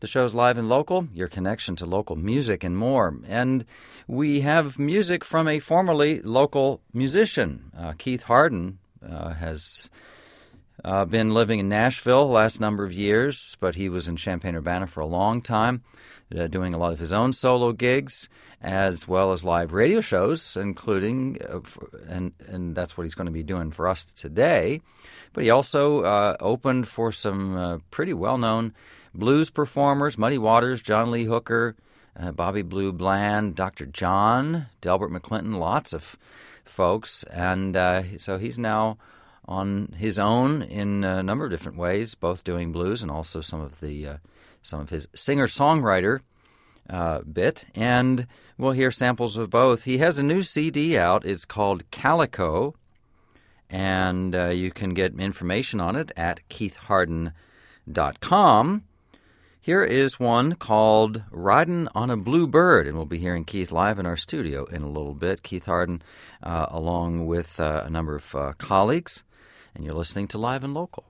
The show's Live and Local, your connection to local music and more. And we have music from a formerly local musician. Keith Harden has been living in Nashville the last number of years, but he was in Champaign-Urbana for a long time, doing a lot of his own solo gigs, as well as live radio shows, including, and that's what he's going to be doing for us today. But he also opened for some pretty well-known blues performers, Muddy Waters, John Lee Hooker, Bobby Blue Bland, Dr. John, Delbert McClinton, lots of folks. And so he's now on his own in a number of different ways, both doing blues and also some of his singer-songwriter bit. And we'll hear samples of both. He has a new CD out. It's called Calico, and you can get information on it at keithharden.com. Here is one called Ridin' on a Blue Bird, and we'll be hearing Keith live in our studio in a little bit. Keith Harden, along with a number of colleagues, and you're listening to Live and Local.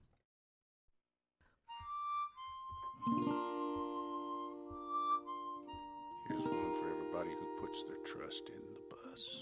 Here's one for everybody who puts their trust in the bus.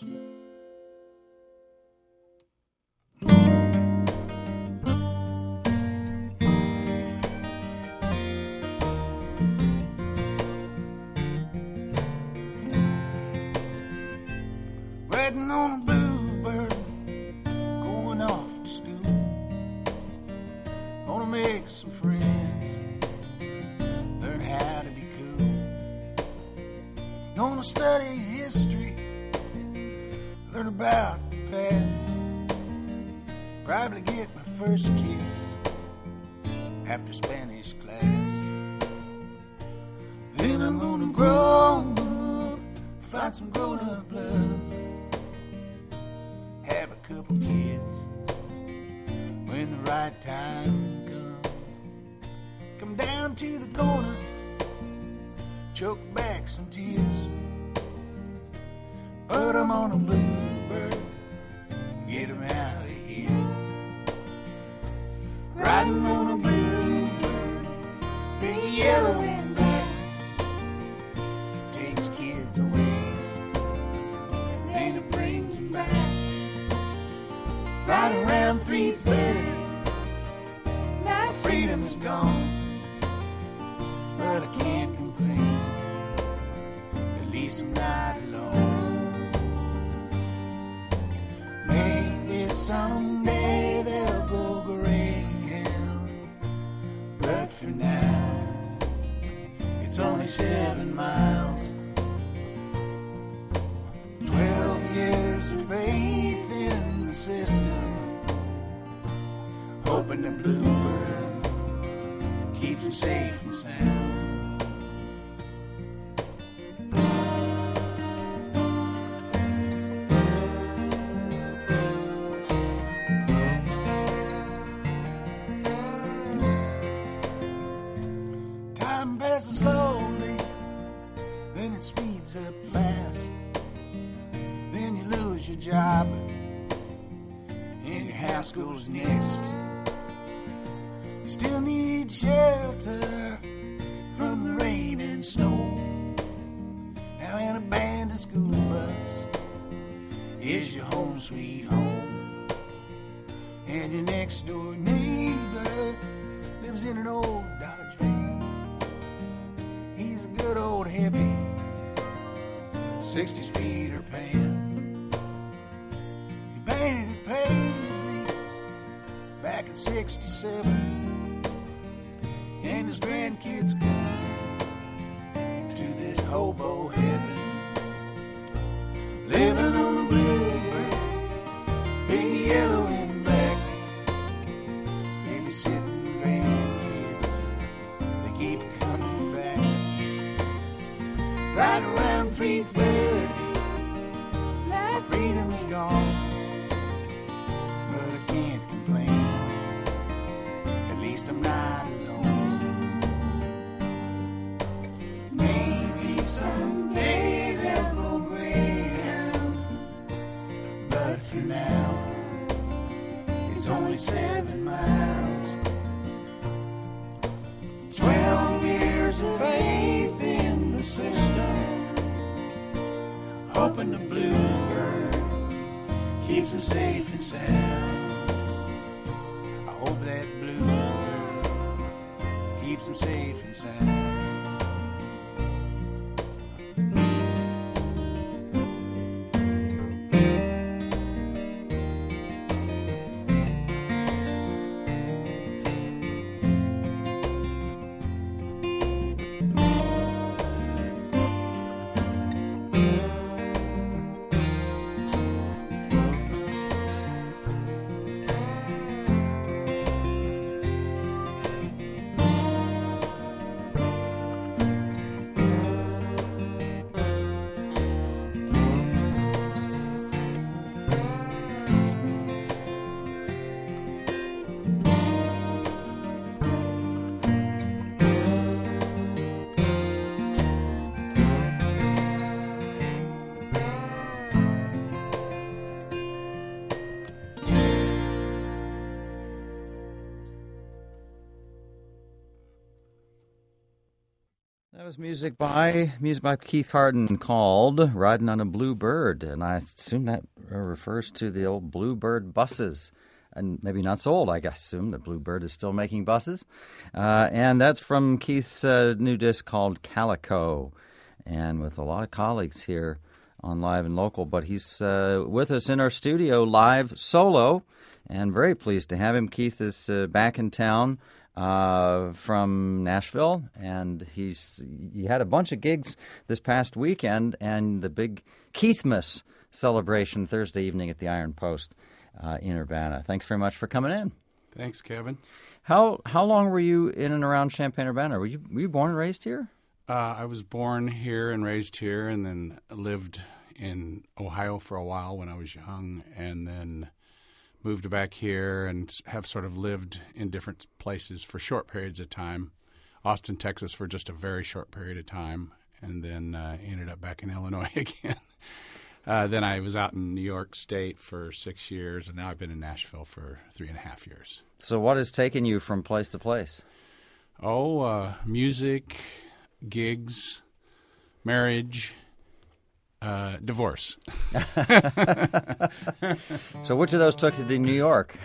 Riding on a bluebird, going off to school. Gonna make some friends, learn how to be cool. Gonna study history, learn about the past. Probably get my first kiss after Spanish class. Then I'm gonna grow up, find some grown-up love, have a couple kids when the right time comes. Come down to the corner, choke back some tears, put them on a bluebird, get them out of here. Riding on a bluebird, big yellow and black, takes kids away, then it brings them back. Right around 3:30, my freedom is gone, but I can't complain, at least I'm not alone. Maybe someday they'll go Greyhound, but for now, it's only 7 miles. 12 years of faith in the system, hoping the bluebird keeps them safe and sound. Time passes slowly, then it speeds up fast. Then you lose your job, and your house goes next. You still need shelter from the rain and snow. Now an abandoned school bus is your home sweet home, and your next door neighbor lives in an old Dodge van. He's a good old hippie, 60s Peter Pan. He painted it paisley back in '67. And his grandkids come to this hobo heaven, living on a bluebird, big yellow and black, babysitting grandkids, they keep coming back. Right around 3:30, my freedom is gone, but I can't complain, at least I'm not alone. Someday they'll go Greyhound, but for now, it's only 7 miles. 12 years hoping the bluebird keeps him safe and sound. I hope that bluebird keeps him safe and sound. That was music by Keith Harden called "Riding on a Bluebird," and I assume that refers to the old Bluebird buses. And maybe not so old, I assume that Bluebird is still making buses. And that's from Keith's new disc called Calico, and with a lot of colleagues here on Live and Local. But he's with us in our studio live solo, and very pleased to have him. Keith is back in town from Nashville, and he had a bunch of gigs this past weekend, and the big Keithmas celebration Thursday evening at the Iron Post in Urbana. Thanks very much for coming in. Thanks, Kevin. How long were you in and around Champaign-Urbana? Were you born and raised here? I was born here and raised here, and then lived in Ohio for a while when I was young, and then moved back here and have sort of lived in different places for short periods of time. Austin, Texas for just a very short period of time, and then ended up back in Illinois again. Then I was out in New York State for 6 years, and now I've been in Nashville for 3.5 years. So what has taken you from place to place? Music, gigs, marriage, divorce. So which of those took you to New York?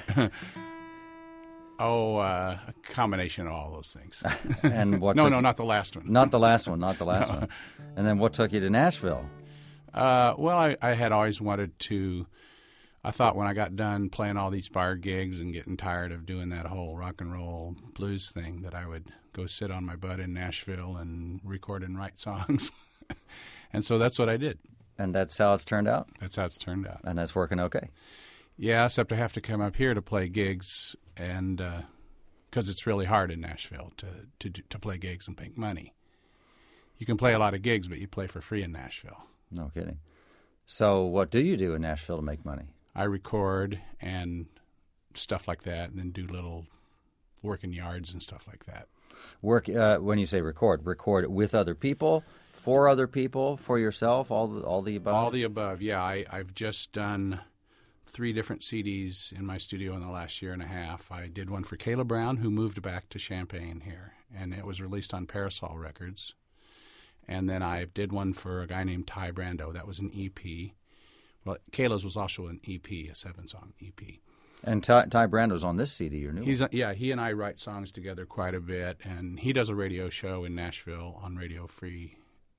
A combination of all those things. And what? No, not the last one. Not the last one. And then what took you to Nashville? Well, I had always wanted to. I thought when I got done playing all these bar gigs and getting tired of doing that whole rock and roll blues thing, that I would go sit on my butt in Nashville and record and write songs. And so that's what I did. And that's how it's turned out? That's how it's turned out. And that's working okay? Yeah, except I have to come up here to play gigs, and because it's really hard in Nashville to play gigs and make money. You can play a lot of gigs, but you play for free in Nashville. No kidding. So what do you do in Nashville to make money? I record and stuff like that, and then do little work in yards and stuff like that. Work when you say record with other people, for other people, for yourself, all the above? All the above, yeah. I've just done 3 different CDs in my studio in the last year and a half. I did one for Kayla Brown, who moved back to Champaign here, and it was released on Parasol Records. And then I did one for a guy named Ty Brando. That was an EP. Well, Kayla's was also an EP, a 7-song EP. And Ty Brando's on this CD, your new one. Yeah, he and I write songs together quite a bit, and he does a radio show in Nashville on Radio Free,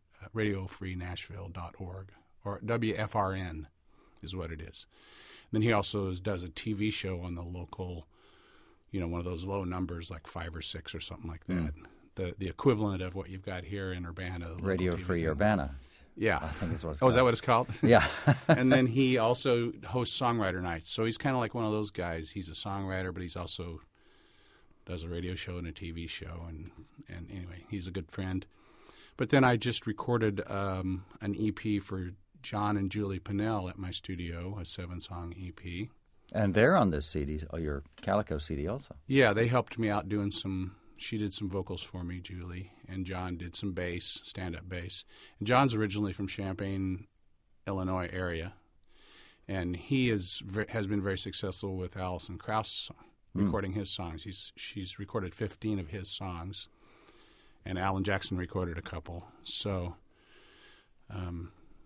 radiofreenashville.org, or WFRN is what it is. And then he also does a TV show on the local, one of those low numbers like 5 or 6 or something like that. The equivalent of what you've got here in Urbana. Radio Free Urbana. Yeah. I think that's what it's called. Oh, is that what it's called? Yeah. And then he also hosts songwriter nights. So he's kind of like one of those guys. He's a songwriter, but he's also does a radio show and a TV show. And anyway, he's a good friend. But then I just recorded an EP for John and Julie Pinnell at my studio, a 7-song EP. And they're on this CD, your Calico CD also. Yeah, they helped me out doing some. She did some vocals for me, Julie, and John did some bass, stand-up bass. And John's originally from Champaign, Illinois area, and he has been very successful with Alison Krauss recording his songs. She's recorded 15 of his songs, and Alan Jackson recorded a couple. So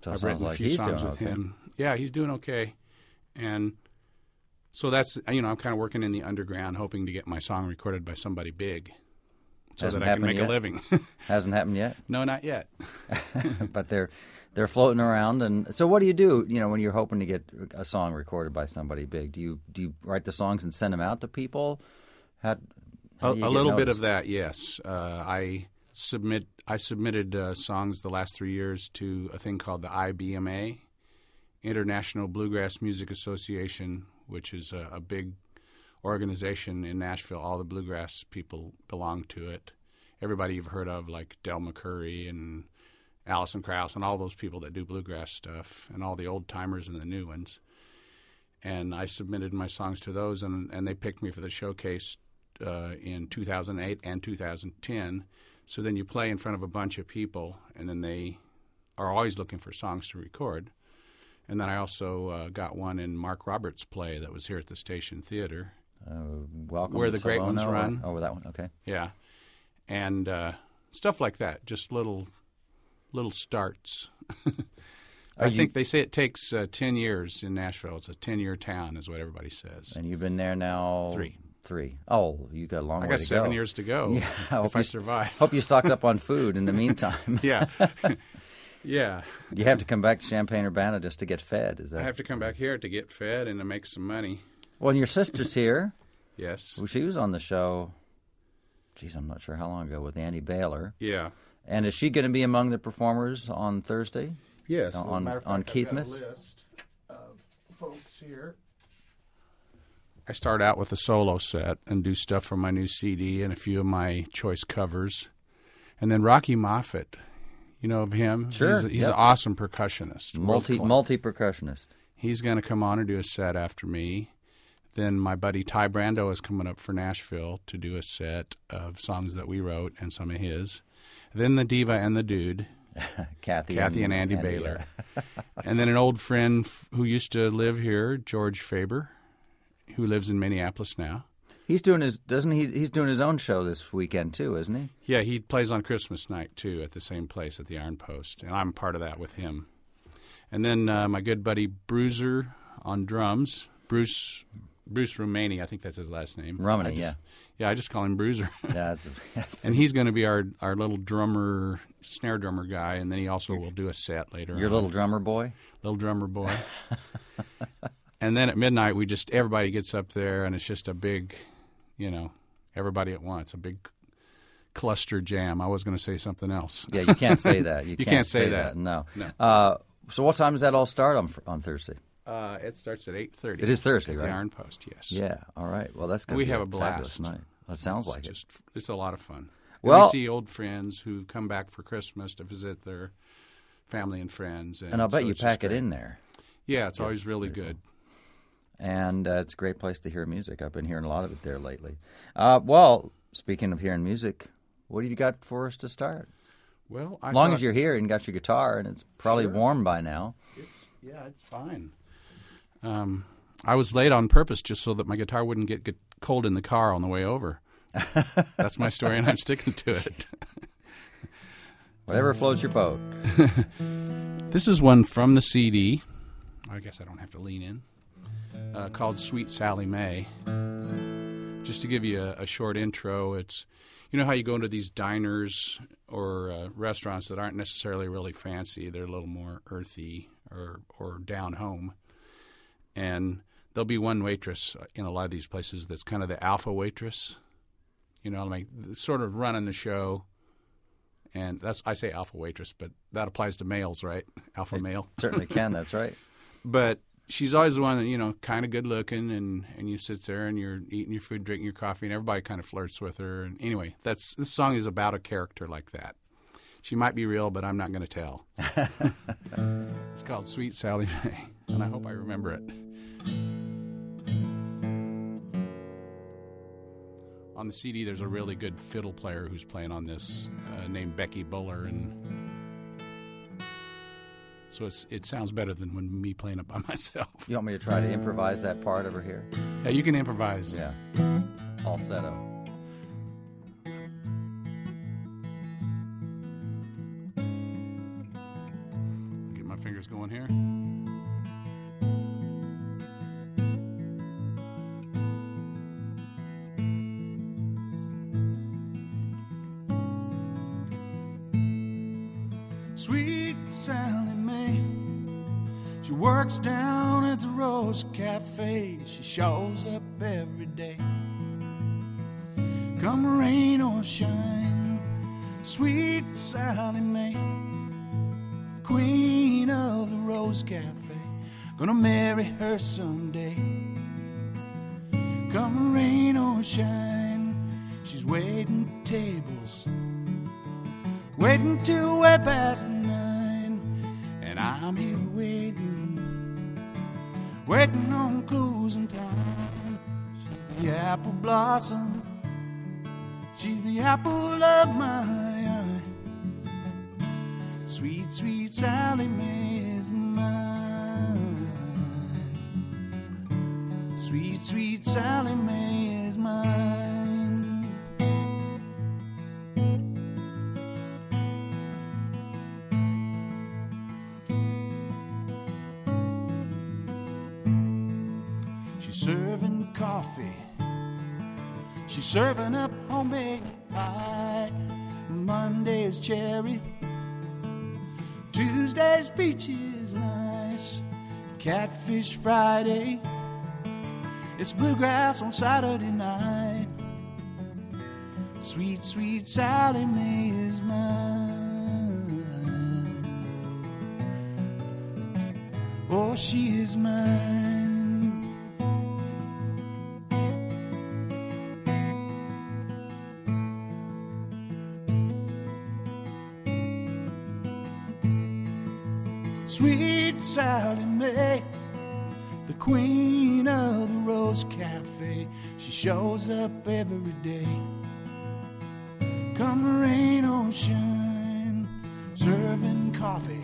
So it I've sounds written like a few he's songs doing with okay. him. Yeah, he's doing okay. And so that's, I'm kind of working in the underground, hoping to get my song recorded by somebody big so Hasn't that I can happened make a yet? living. Hasn't happened yet, No, not yet. but they're floating around. And so, what do you do? When you're hoping to get a song recorded by somebody big, do you write the songs and send them out to people? How do A you get little bit of noticed? that, yes. I submitted songs the last 3 years to a thing called the IBMA, International Bluegrass Music Association, which is a big organization in Nashville. All the bluegrass people belong to it. Everybody you've heard of, like Del McCurry and Alison Krauss and all those people that do bluegrass stuff, and all the old timers and the new ones. And I submitted my songs to those, and they picked me for the showcase in 2008 and 2010. So then you play in front of a bunch of people, and then they are always looking for songs to record. And then I also got one in Mark Roberts' play that was here at the Station Theater. Welcome Where to the Great Ones Salono, or- Run. Oh, that one. Okay. Yeah. And stuff like that, just little starts. I think they say it takes 10 years in Nashville. It's a 10-year town is what everybody says. And you've been there now 3. Oh, you got a long I way got to 7 go. years to go Yeah, I hope if I you- survive. Hope you stocked up on food in the meantime. Yeah. Yeah. You have to come back to Champaign-Urbana just to get fed. Is I that? have to come back here to get fed and to make some money. Well, and your sister's here. Yes. Well, she was on the show. Geez, I'm not sure how long ago with Andy Baylor. Yeah. And is she going to be among the performers on Thursday? Yes. On- As a matter of on fact, I've got a Keithmas? list of folks here. I start out with a solo set and do stuff from my new CD and a few of my choice covers. And then Rocky Moffett, you know of him? Sure, He's yep. an awesome percussionist. Multi percussionist. He's going to come on and do a set after me. Then my buddy Ty Brando is coming up for Nashville to do a set of songs that we wrote and some of his. Then the Diva and the Dude, Kathy and Andy Baylor. And then an old friend who used to live here, George Faber, who lives in Minneapolis now. He's doing his He's doing his own show this weekend too, isn't he? Yeah, he plays on Christmas night, too, at the same place at the Iron Post, and I'm part of that with him. And then my good buddy Bruiser on drums, Bruce Romani, I think that's his last name. Romani, I just- yeah. Yeah, I just call him Bruiser. That's And he's going to be our little drummer, snare drummer guy, and then he also will do a set later your on. little drummer boy. Little drummer boy. And then at midnight, everybody gets up there, and it's just a big, everybody at once, a big cluster jam. I was going to say something else. Yeah, you can't say that. You can't say that. No. No. So what time does that all start on Thursday? It starts at 8:30. It is Thursday, at right? the Iron Post, yes. Yeah. All right. Well, that's going to We be have a a fabulous blast. night. Well, it sounds like it. It's a lot of fun. Well- And we see old friends who come back for Christmas to visit their family and friends. And I'll bet so you it's just pack it great. in there. Yeah, it's always really good. And it's a great place to hear music. I've been hearing a lot of it there lately. Well, speaking of hearing music, what do you got for us to start? Well, As long as you're here and got your guitar, and it's probably Sure. warm by now. It's fine. I was late on purpose just so that my guitar wouldn't get cold in the car on the way over. That's my story, and I'm sticking to it. Whatever floats your boat. This is one from the CD. I guess I don't have to lean in. Called Sweet Sally Mae. Just to give you a short intro, it's, you know how you go into these diners or restaurants that aren't necessarily really fancy. They're a little more earthy or down home. And there'll be one waitress in a lot of these places that's kind of the alpha waitress. Like sort of running the show. And I say alpha waitress, but that applies to males, right? Alpha male. Certainly can, that's right. But she's always the one that, kind of good looking, and you sit there and you're eating your food, drinking your coffee, and everybody kind of flirts with her. And anyway, this song is about a character like that. She might be real, but I'm not going to tell. It's called Sweet Sally Mae, and I hope I remember it. On the CD, there's a really good fiddle player who's playing on this named Becky Buller, and so it sounds better than when me playing it by myself. You want me to try to improvise that part over here? Yeah, you can improvise. Yeah. Falsetto. Get my fingers going here. Sweet Sally Mae, she works down at the Rose Cafe. She shows up every day, come rain or shine. Sweet Sally Mae, queen of the Rose Cafe, gonna marry her someday. Come rain or shine, she's waiting tables, waiting till way past 9, and I'm here waiting on closing time. She's the apple blossom, she's the apple of my eye. Sweet, sweet Sally Mae is mine. Sweet, sweet Sally Mae is mine. She's serving coffee, she's serving up homemade pie. Monday's cherry, Tuesday's peaches nice. Catfish Friday, it's bluegrass on Saturday night. Sweet, sweet Sally Mae is mine. Oh, she is mine. Sweet Sally Mae, the queen of the Rose Cafe, she shows up every day. Come rain or shine, serving coffee.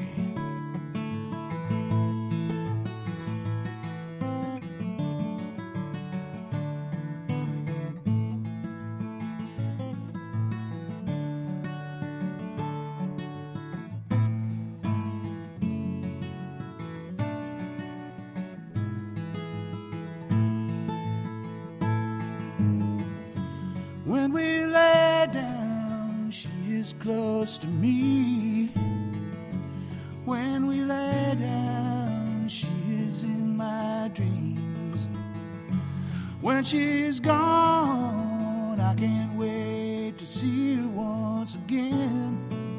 When we lay down, she is close to me. When we lay down, she is in my dreams. When she's gone, I can't wait to see her once again.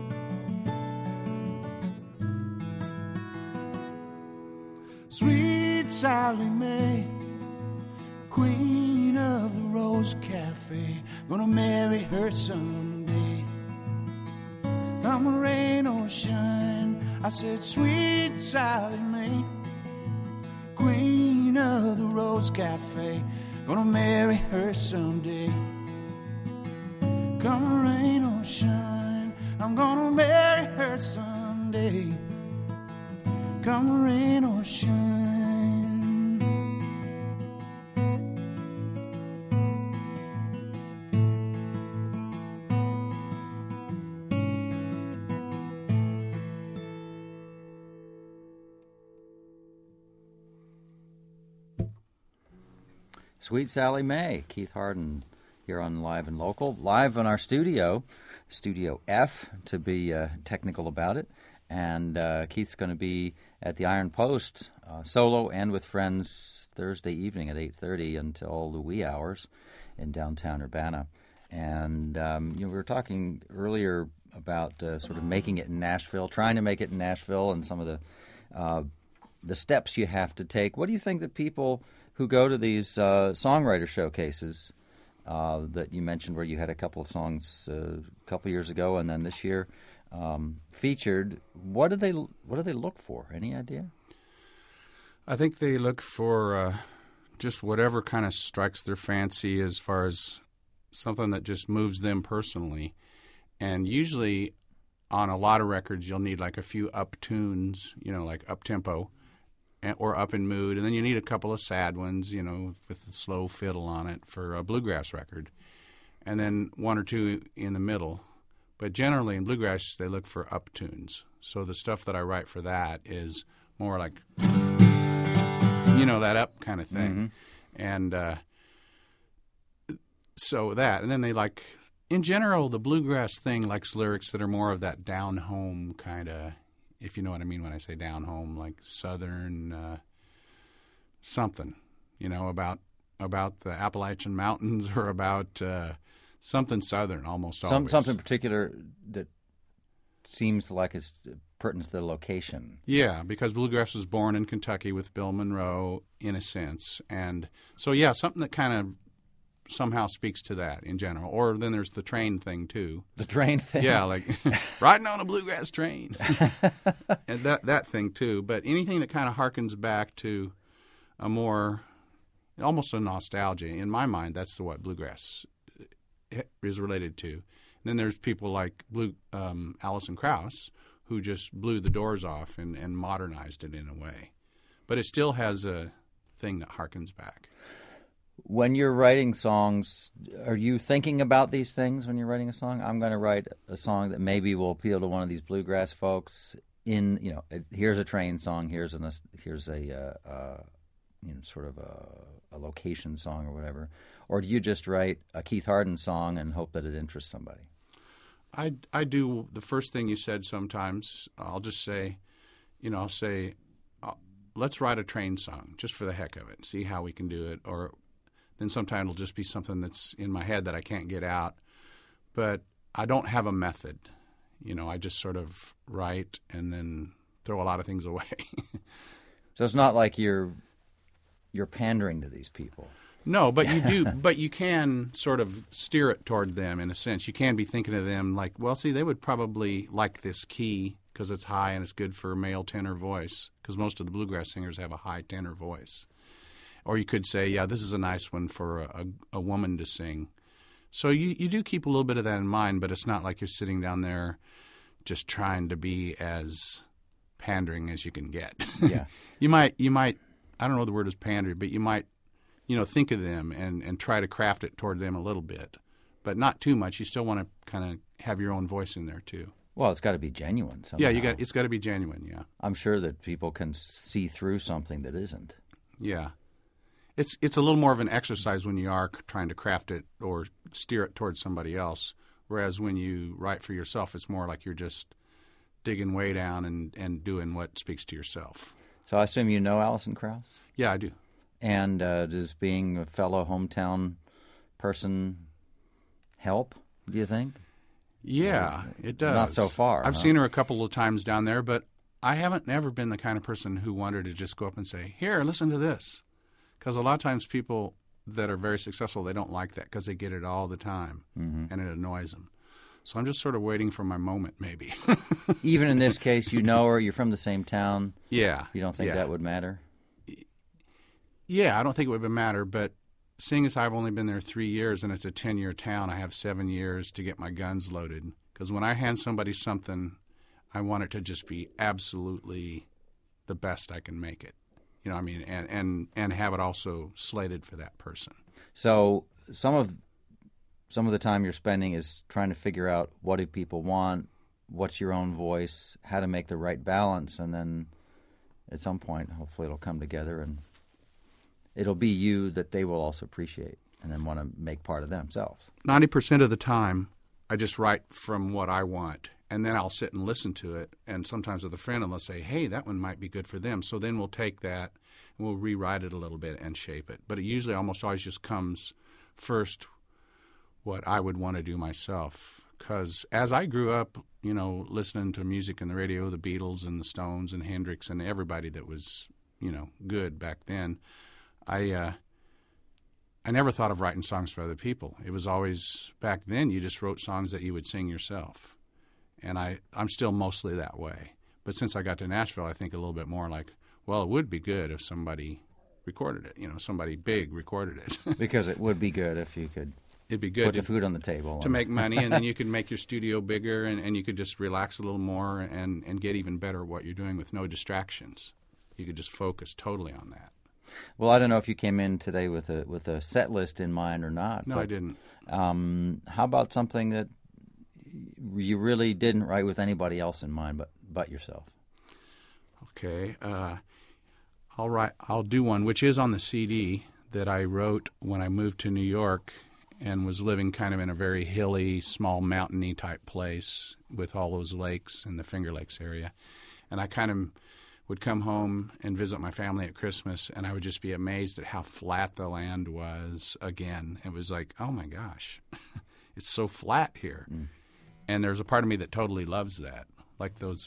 Sweet Sally Mae, queen of the Rose Cafe, gonna marry her someday. Come rain or shine, I said sweet Sally Mae, queen of the Rose Cafe, gonna marry her someday. Come rain or shine, I'm gonna marry her someday. Come rain or shine. Sweet Sally Mae, Keith Harden here on Live and Local. Live in our studio, Studio F to be technical about it. And Keith's going to be at the Iron Post solo and with friends Thursday evening at 8:30 until the wee hours in downtown Urbana. And we were talking earlier about sort of making it in Nashville, trying to make it in Nashville, and some of the steps you have to take. What do you think that people who go to these songwriter showcases that you mentioned, where you had a couple of songs a couple years ago and then this year featured, what do they look for? Any idea? I think they look for just whatever kind of strikes their fancy as far as something that just moves them personally. And usually on a lot of records you'll need like a few up tunes, like up tempo or up in mood, and then you need a couple of sad ones, with the slow fiddle on it for a bluegrass record, and then one or two in the middle. But generally in bluegrass, they look for up tunes. So the stuff that I write for that is more like, that up kind of thing. And so that. And then they like, in general, the bluegrass thing likes lyrics that are more of that down-home kind of, if you know what I mean when I say down-home, like southern something, about the Appalachian Mountains or about something southern almost always. Something particular that seems like it's pertinent to the location. Yeah, because bluegrass was born in Kentucky with Bill Monroe, in a sense. And so, yeah, something that kind of somehow speaks to that in general. Or then there's the train thing, too. The train thing? Yeah, like riding on a bluegrass train. And that thing, too. But anything that kind of harkens back to a more, almost a nostalgia. In my mind, that's what bluegrass is related to. And then there's people like Alison Krauss, who just blew the doors off and modernized it in a way. But it still has a thing that harkens back. When you're writing songs, are you thinking about these things when you're writing a song? I'm going to write a song that maybe will appeal to one of these bluegrass folks. Here's a train song. Here's a sort of a location song or whatever. Or do you just write a Keith Harden song and hope that it interests somebody? I do the first thing you said sometimes. I'll just say, let's write a train song just for the heck of it, see how we can do it. Or then sometimes it'll just be something that's in my head that I can't get out. But I don't have a method. I just sort of write and then throw a lot of things away. So it's not like you're pandering to these people. No, but you do. But you can sort of steer it toward them in a sense. You can be thinking of them like, well, see, they would probably like this key because it's high and it's good for a male tenor voice because most of the bluegrass singers have a high tenor voice. Or you could say, yeah, this is a nice one for a woman to sing. So you do keep a little bit of that in mind, but it's not like you're sitting down there just trying to be as pandering as you can get. Yeah. You might. I don't know the word is pandering, but you might. Think of them and try to craft it toward them a little bit, but not too much. You still want to kind of have your own voice in there too. Well, it's got to be genuine somehow. Yeah, it's got to be genuine. Yeah, I'm sure that people can see through something that isn't. Yeah, it's a little more of an exercise when you are trying to craft it or steer it towards somebody else. Whereas when you write for yourself, it's more like you're just digging way down and doing what speaks to yourself. So I assume you know Alison Krauss? Yeah, I do. And does being a fellow hometown person help, do you think? Yeah, it does. Not so far. I've seen her a couple of times down there, but I haven't never been the kind of person who wanted to just go up and say, here, listen to this. Because a lot of times people that are very successful, they don't like that because they get it all the time, and it annoys them. So I'm just sort of waiting for my moment, maybe. Even in this case, you know her, you're from the same town. Yeah. You don't think that would matter? Yeah, I don't think it would matter, but seeing as I've only been there 3 years and it's a 10-year town, I have 7 years to get my guns loaded. Because when I hand somebody something, I want it to just be absolutely the best I can make it. I mean, and have it also slated for that person. So some of the time you're spending is trying to figure out what do people want, what's your own voice, how to make the right balance, and then at some point, hopefully it'll come together and it'll be you that they will also appreciate and then want to make part of themselves. 90% of the time, I just write from what I want, and then I'll sit and listen to it. And sometimes with a friend, and they'll say, hey, that one might be good for them. So then we'll take that and we'll rewrite it a little bit and shape it. But it usually almost always just comes first what I would want to do myself. Because as I grew up, listening to music in the radio, the Beatles and the Stones and Hendrix and everybody that was, good back then, I never thought of writing songs for other people. It was always, back then, you just wrote songs that you would sing yourself. And I'm still mostly that way. But since I got to Nashville, I think a little bit more like, well, it would be good if somebody recorded it, somebody big recorded it. Because it would be good if you could It'd be good put the food on the table. To make money, and then you could make your studio bigger, and you could just relax a little more and get even better at what you're doing with no distractions. You could just focus totally on that. Well, I don't know if you came in today with a set list in mind or not. No, but, I didn't. How about something that you really didn't write with anybody else in mind but yourself. Okay. I'll do one, which is on the CD that I wrote when I moved to New York and was living kind of in a very hilly, small, mountainy type place with all those lakes in the Finger Lakes area. And I kind of would come home and visit my family at Christmas, and I would just be amazed at how flat the land was again. It was like, oh my gosh, it's so flat here. Mm. And there's a part of me that totally loves that, like those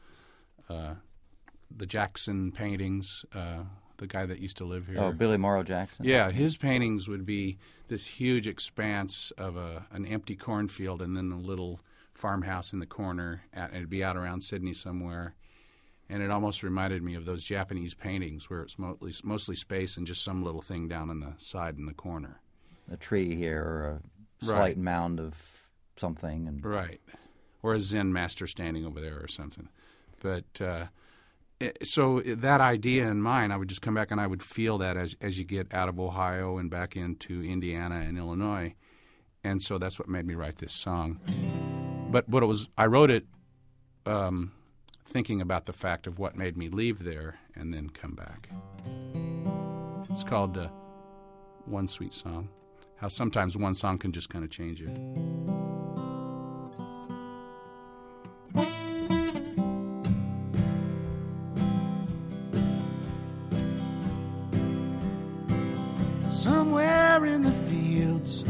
the Jackson paintings, the guy that used to live here. Oh, Billy Morrow Jackson. Yeah, his paintings would be this huge expanse of an empty cornfield and then a little farmhouse in the corner. And it'd be out around Sydney somewhere. And it almost reminded me of those Japanese paintings where it's mostly space and just some little thing down on the side in the corner. A tree here or a slight mound of something. And right. Or a Zen master standing over there or something. But so that idea in mind, I would just come back and I would feel that as you get out of Ohio and back into Indiana and Illinois. And so that's what made me write this song. But what it was, I wrote it thinking about the fact of what made me leave there and then come back. It's called One Sweet Song. How sometimes one song can just kind of change you. Somewhere in the fields,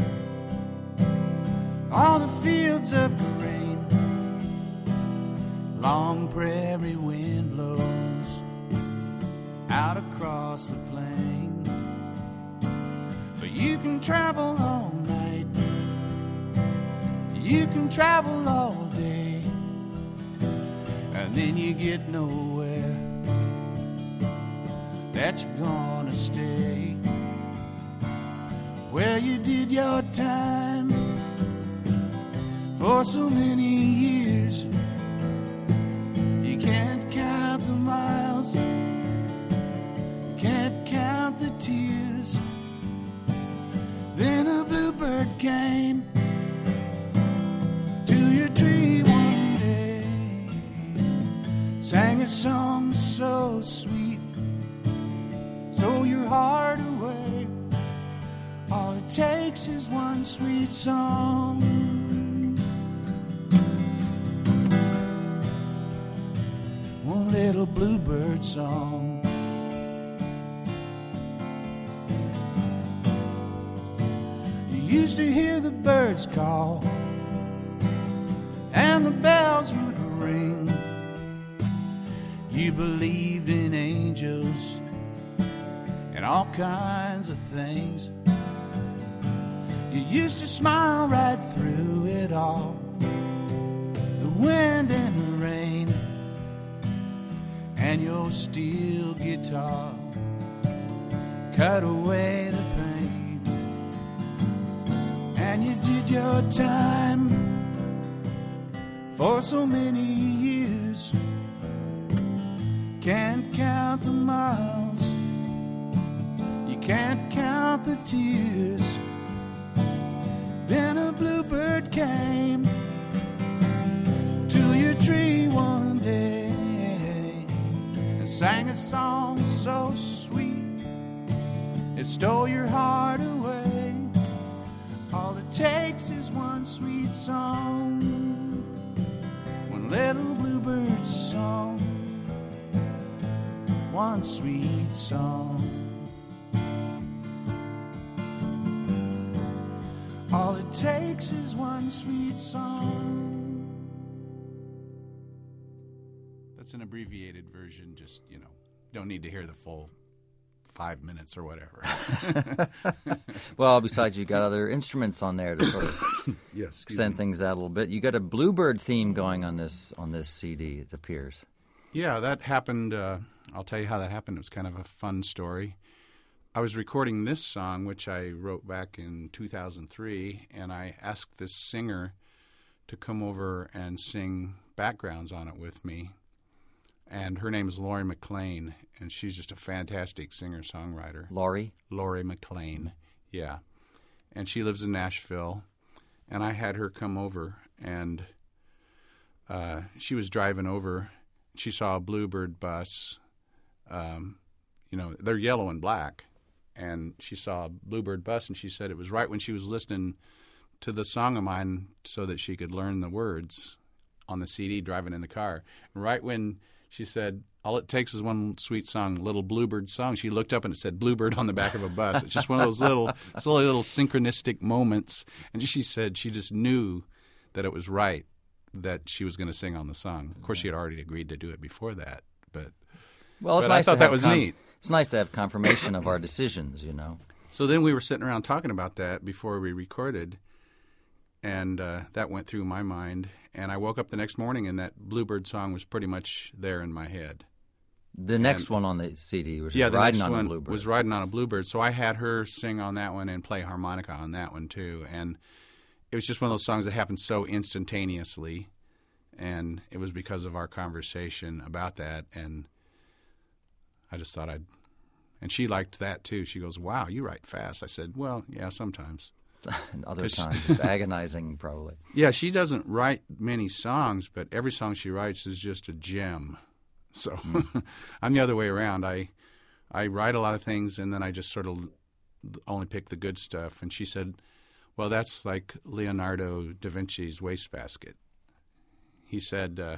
all the fields of grain, long prairie wind blows out across the plain. But you can travel all night, you can travel all day, and then you get nowhere that you're gonna stay. Where you did your time for so many years, you can't count the miles, you can't count the tears. Then a bluebird came to your tree one day, sang a song so sweet, stole your heart away. All it takes is one sweet song. One little bluebird song. You used to hear the birds call and the bells would ring. You believed in angels and all kinds of things. You used to smile right through it all, the wind and the rain, and your steel guitar cut away the pain. And you did your time for so many years, can't count the miles, you can't count the tears. Then a bluebird came to your tree one day and sang a song so sweet, it stole your heart away. All it takes is one sweet song, one little bluebird song, one sweet song. All it takes is one sweet song. That's an abbreviated version, just, don't need to hear the full 5 minutes or whatever. Well, besides, you got other instruments on there to sort of extend things out a little bit. You got a bluebird theme going on this CD, it appears. Yeah, that happened. I'll tell you how that happened. It was kind of a fun story. I was recording this song, which I wrote back in 2003, and I asked this singer to come over and sing backgrounds on it with me. And her name is Lori McLean, and she's just a fantastic singer-songwriter. Lori McLean, yeah. And she lives in Nashville, and I had her come over and she was driving over. She saw a Bluebird bus. They're yellow and black, and she saw a Bluebird bus, and she said it was right when she was listening to the song of mine so that she could learn the words on the CD driving in the car. And right when she said, all it takes is one sweet song, little Bluebird song, she looked up and it said Bluebird on the back of a bus. It's just one of those little synchronistic moments. And she said she just knew that it was right that she was going to sing on the song. Of course, she had already agreed to do it before that. But I thought that was neat. It's nice to have confirmation of our decisions, you know. So then we were sitting around talking about that before we recorded, and that went through my mind. And I woke up the next morning, and that Bluebird song was pretty much there in my head. The next one on the CD was Riding on a Bluebird. Was Riding on a Bluebird. So I had her sing on that one and play harmonica on that one, too. And it was just one of those songs that happened so instantaneously, and it was because of our conversation about that. And I just thought and she liked that, too. She goes, wow, you write fast. I said, well, yeah, sometimes. And other times it's agonizing, probably. Yeah, she doesn't write many songs, but every song she writes is just a gem. So I'm the other way around. I write a lot of things, and then I just sort of only pick the good stuff. And she said, well, that's like Leonardo da Vinci's wastebasket. He said,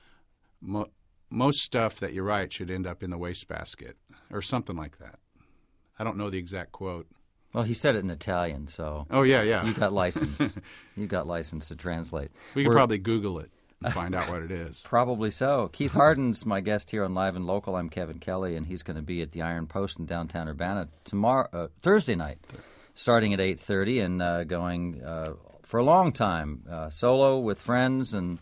most stuff that you write should end up in the wastebasket, or something like that. I don't know the exact quote. Well, he said it in Italian, so... Oh, yeah. You got license. You got license to translate. We could probably Google it and find out what it is. Probably so. Keith Harden's my guest here on Live and Local. I'm Kevin Kelly, and he's going to be at the Iron Post in downtown Urbana Thursday night, starting at 8:30 and going for a long time, solo with friends and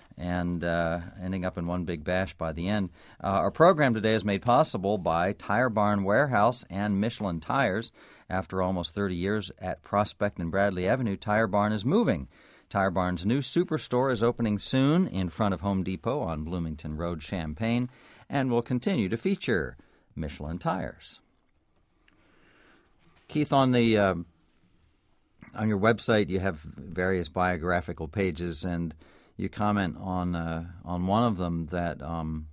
ending up in one big bash by the end. Our program today is made possible by Tire Barn Warehouse and Michelin Tires. After almost 30 years at Prospect and Bradley Avenue, Tire Barn is moving. Tire Barn's new superstore is opening soon in front of Home Depot on Bloomington Road, Champaign, and will continue to feature Michelin tires. Keith, on your website, you have various biographical pages, and you comment on one of them that, I'm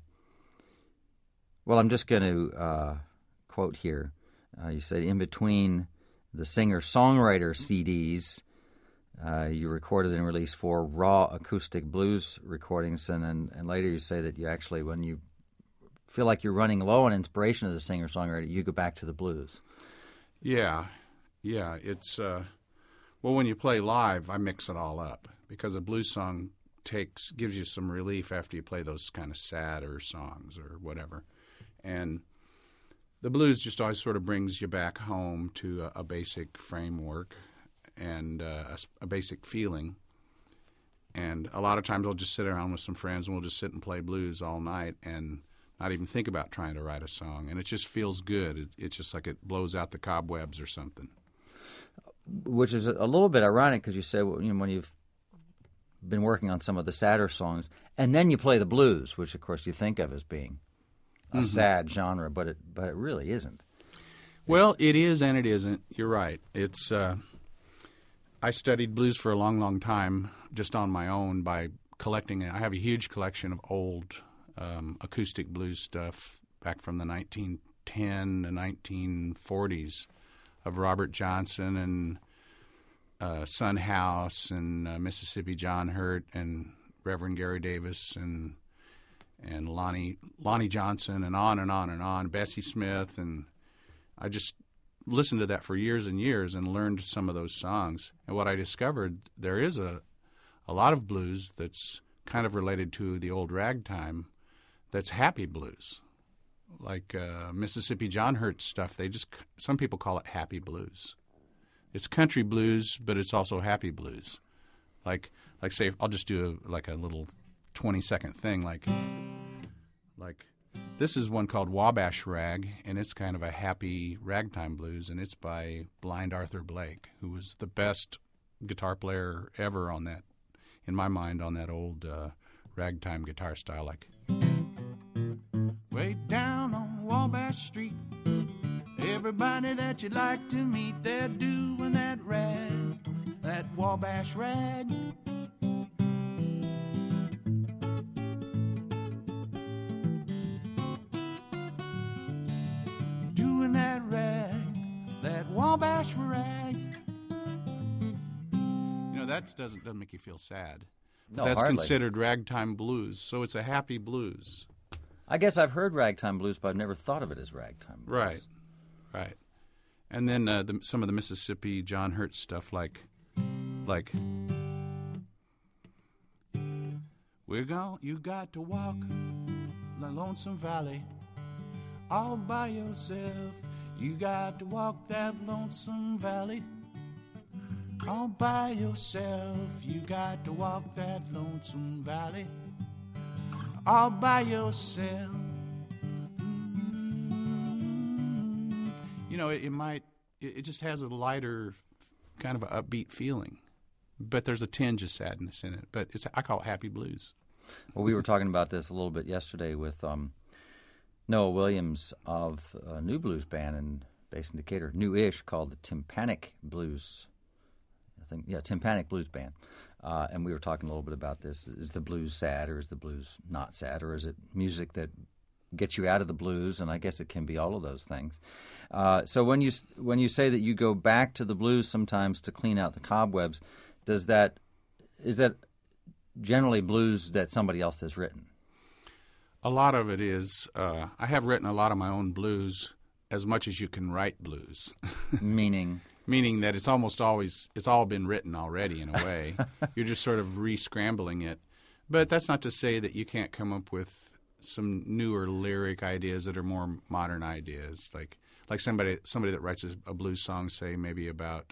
just going to quote here. You said, in between the singer-songwriter CDs, you recorded and released 4 raw acoustic blues recordings, and later you say that you actually, when you feel like you're running low on inspiration as a singer-songwriter, you go back to the blues. Yeah. It's when you play live, I mix it all up, because a blues song gives you some relief after you play those kind of sadder songs or whatever, and the blues just always sort of brings you back home to a basic framework and a basic feeling. And a lot of times I'll just sit around with some friends and we'll just sit and play blues all night and not even think about trying to write a song. And it just feels good. It's just like it blows out the cobwebs or something. Which is a little bit ironic, because you say, when you've been working on some of the sadder songs, and then you play the blues, which of course you think of as being a sad genre, but it really isn't. Well, it is and it isn't. You're right. It's I studied blues for a long, long time just on my own by collecting. I have a huge collection of old acoustic blues stuff back from the 1910 to 1940s of Robert Johnson and Son House and Mississippi John Hurt and Reverend Gary Davis and Lonnie Johnson and on and on and on, Bessie Smith, and I just listened to that for years and years and learned some of those songs. And what I discovered, there is a lot of blues that's kind of related to the old ragtime that's happy blues. Like Mississippi John Hurt stuff, some people call it happy blues. It's country blues, but it's also happy blues. Like say, I'll just do a little 20-second thing, like this is one called Wabash Rag, and it's kind of a happy ragtime blues, and it's by Blind Arthur Blake, who was the best guitar player ever on that, in my mind, on that old ragtime guitar style. Like, way down on Wabash Street, everybody that you'd like to meet, they're doing that rag, that Wabash rag. bash my rag. That doesn't make you feel sad. No, That's hardly. considered ragtime blues, so it's a happy blues. I guess I've heard ragtime blues, but I've never thought of it as ragtime blues. Right. And then some of the Mississippi John Hurt stuff, like, you got to walk the Lonesome Valley all by yourself. You got to walk that Lonesome Valley all by yourself. You got to walk that Lonesome Valley all by yourself. It just has a lighter, kind of an upbeat feeling, but there's a tinge of sadness in it. But I call it happy blues. Well, we were talking about this a little bit yesterday with Noah Williams of a new blues band based in Decatur, new-ish, called the Tympanic Blues. Tympanic Blues Band. And we were talking a little bit about this. Is the blues sad, or is the blues not sad, or is it music that gets you out of the blues? And I guess it can be all of those things. So when you say that you go back to the blues sometimes to clean out the cobwebs, is that generally blues that somebody else has written? A lot of it is. I have written a lot of my own blues, as much as you can write blues. Meaning? Meaning that it's all been written already in a way. You're just sort of re-scrambling it. But that's not to say that you can't come up with some newer lyric ideas that are more modern ideas. Like somebody that writes a blues song, say maybe about,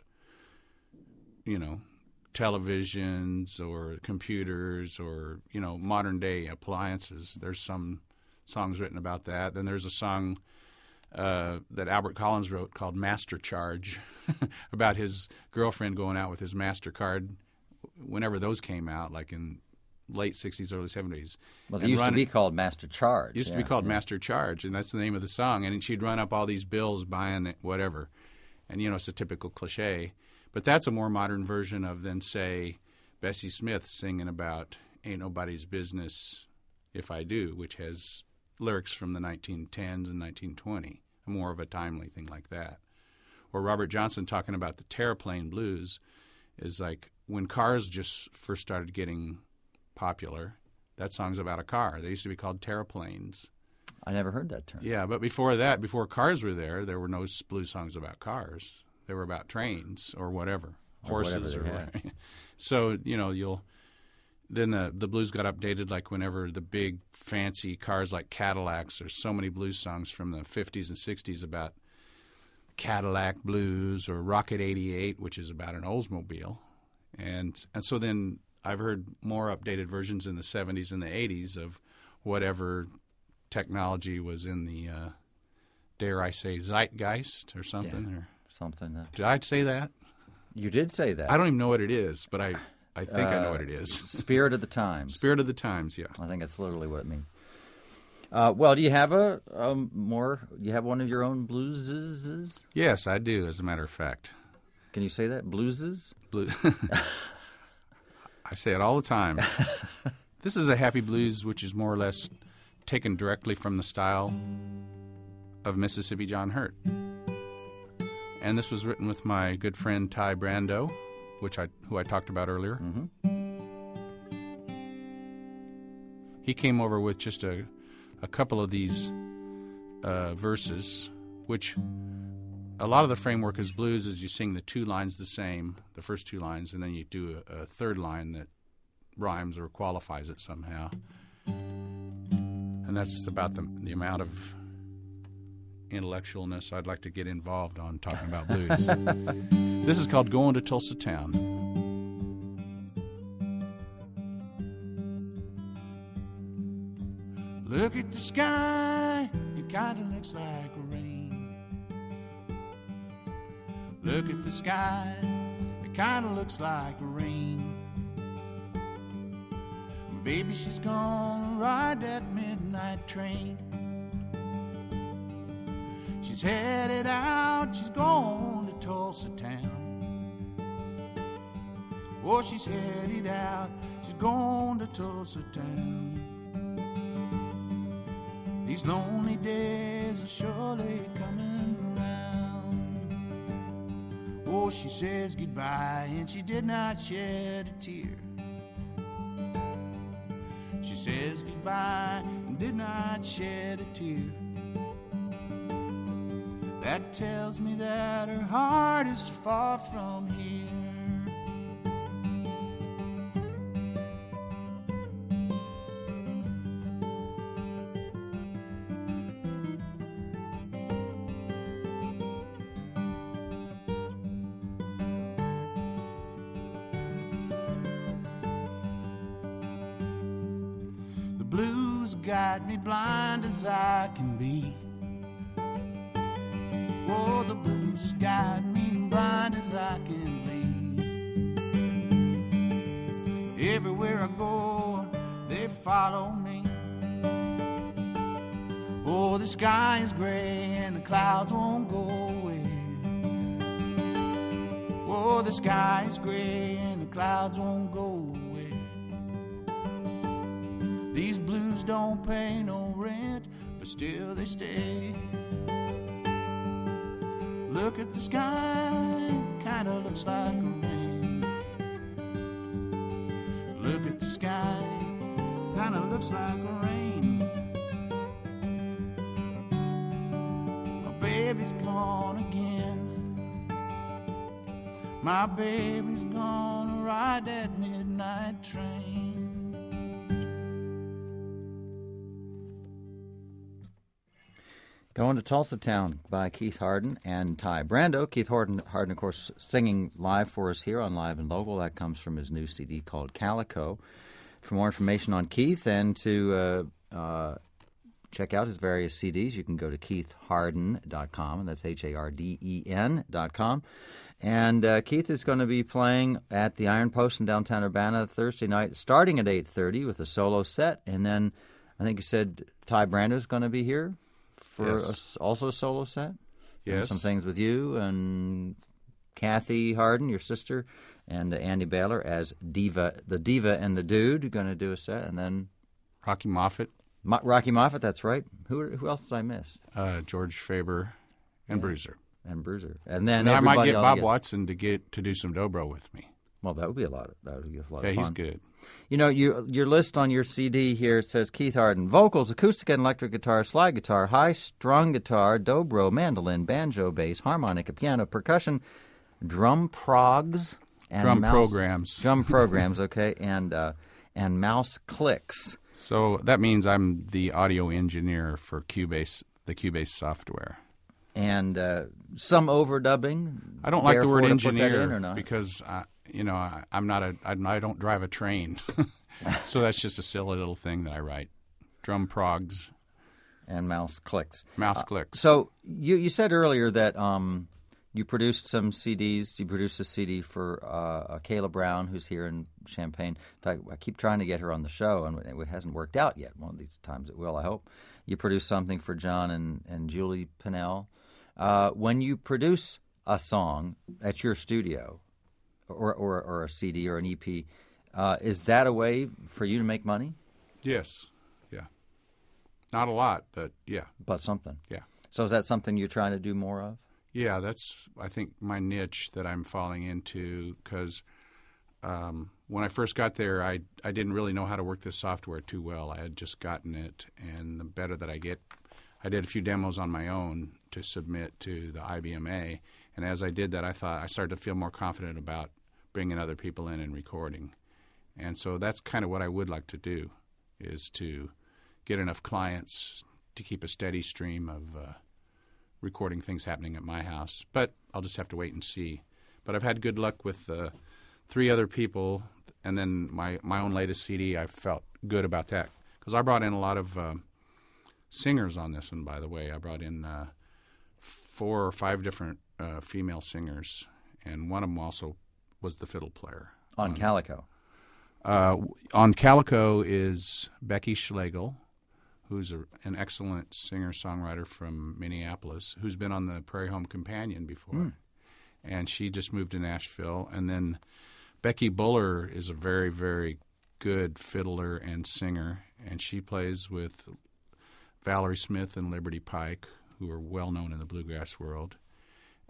televisions or computers or, modern day appliances. There's some songs written about that. Then there's a song that Albert Collins wrote called Master Charge about his girlfriend going out with his MasterCard whenever those came out, like in late 60s, early 70s. Well, they used to be called Master Charge. Used to be called Master Charge, and that's the name of the song. And she'd run up all these bills buying it, whatever. And, it's a typical cliche. But that's a more modern version of, than, say, Bessie Smith singing about Ain't Nobody's Business If I Do, which has lyrics from the 1910s and 1920, more of a timely thing like that. Or Robert Johnson talking about the Terraplane Blues is like when cars just first started getting popular, that song's about a car. They used to be called Terraplanes. I never heard that term. Yeah, but before that, before cars were there were no blues songs about cars. They were about trains or whatever, horses or whatever. So, then the blues got updated, like whenever the big fancy cars like Cadillacs. There's so many blues songs from the 50s and 60s about Cadillac blues, or Rocket 88, which is about an Oldsmobile. And so then I've heard more updated versions in the 70s and the 80s of whatever technology was in the, dare I say, zeitgeist or something. Yeah, something. Did I say that? You did say that. I don't even know what it is, but I think I know what it is. Spirit of the times. Spirit of the times, yeah. I think that's literally what it means. Well, do you have you have one of your own blueses? Yes, I do, as a matter of fact. Can you say that? Blueses? I say it all the time. This is a happy blues, which is more or less taken directly from the style of Mississippi John Hurt. And this was written with my good friend Ty Brando, who I talked about earlier. Mm-hmm. He came over with just a couple of these verses, which a lot of the framework is blues is you sing the two lines the same, the first two lines, and then you do a third line that rhymes or qualifies it somehow. And that's about the amount of intellectualness I'd like to get involved on talking about blues. This is called Going to Tulsa Town. Look at the sky, it kind of looks like rain. Look at the sky, it kind of looks like rain. Baby, she's gonna ride that midnight train. She's headed out, she's going to Tulsa Town. Oh, she's headed out, she's going to Tulsa Town. These lonely days are surely coming round. Oh, she says goodbye, and she did not shed a tear. She says goodbye and did not shed a tear. That tells me that her heart is far from here. The blues got me blind as I can be. Oh, the blues has got me blind as I can be. Everywhere I go, they follow me. Oh, the sky is gray and the clouds won't go away. Oh, the sky is gray and the clouds won't go away. These blues don't pay no rent, but still they stay. Look at the sky, kinda looks like rain. Look at the sky, kinda looks like rain. My baby's gone again. My baby's gonna ride that midnight train. Going to Tulsa Town by Keith Harden and Ty Brando. Keith Harden, of course, singing live for us here on Live and Local. That comes from his new CD called Calico. For more information on Keith and to check out his various CDs, you can go to keithharden.com, and that's HARDEN.com. And Keith is going to be playing at the Iron Post in downtown Urbana Thursday night, starting at 8:30 with a solo set. And then I think you said Ty Brando is going to be here for also a solo set? Yes. And some things with you and Kathy Harden, your sister, and Andy Baylor as Diva, the Diva and the Dude are going to do a set. And then Rocky Moffett. Rocky Moffett, that's right. Who else did I miss? George Faber and Bruiser. And Bruiser. And then I might get all Bob together. Watson to do some dobro with me. Well, that would be a lot of fun. Yeah, he's good. You know, your list on your CD here, it says Keith Harden, vocals, acoustic and electric guitar, slide guitar, high-strung guitar, dobro, mandolin, banjo, bass, harmonica, piano, percussion, drum progs, and Drum mouse, programs. Drum programs, okay, and mouse clicks. So that means I'm the audio engineer for Cubase, the Cubase software. And some overdubbing. I don't like the word Therefore, to put that in or engineer not? because I don't drive a train, so that's just a silly little thing that I write. Drum progs, And mouse clicks. mouse clicks. So you said earlier that you produced some CDs. You produced a CD for Kayla Brown, who's here in Champaign. In fact, I keep trying to get her on the show, and it hasn't worked out yet. One of these times it will, I hope. You produced something for John and Julie Pinnell. When you produce a song at your studio, or a CD or an EP, is that a way for you to make money? Yes, yeah. Not a lot, but yeah. But something. Yeah. So is that something you're trying to do more of? Yeah, that's, I think, my niche that I'm falling into because when I first got there, I didn't really know how to work this software too well. I had just gotten it, and the better that I get, I did a few demos on my own to submit to the IBMA, and as I did that, I started to feel more confident about bringing other people in and recording. And so that's kind of what I would like to do, is to get enough clients to keep a steady stream of recording things happening at my house. But I'll just have to wait and see. But I've had good luck with 3 other people, and then my own latest CD, I felt good about that. Because I brought in a lot of singers on this one, by the way. I brought in 4 or 5 different female singers, and one of them also was the fiddle player. On Calico? On Calico is Becky Schlegel, who's an excellent singer-songwriter from Minneapolis, who's been on the Prairie Home Companion before. And she just moved to Nashville. And then Becky Buller is a very, very good fiddler and singer, and she plays with Valerie Smith and Liberty Pike, who are well-known in the bluegrass world.